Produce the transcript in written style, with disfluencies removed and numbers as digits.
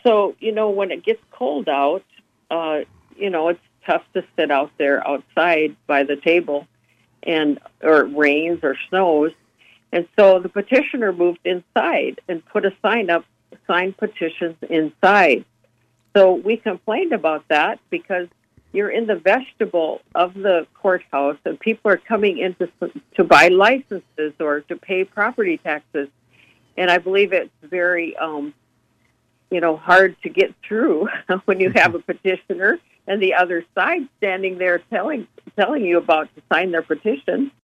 So, when it gets cold out, it's tough to sit out there outside by the table or it rains or snows. And so the petitioner moved inside and put a sign up, signed petitions inside. So we complained about that because you're in the vestibule of the courthouse and people are coming in to buy licenses or to pay property taxes. And I believe it's very, hard to get through when you have a petitioner and the other side standing there telling you about to sign their petition.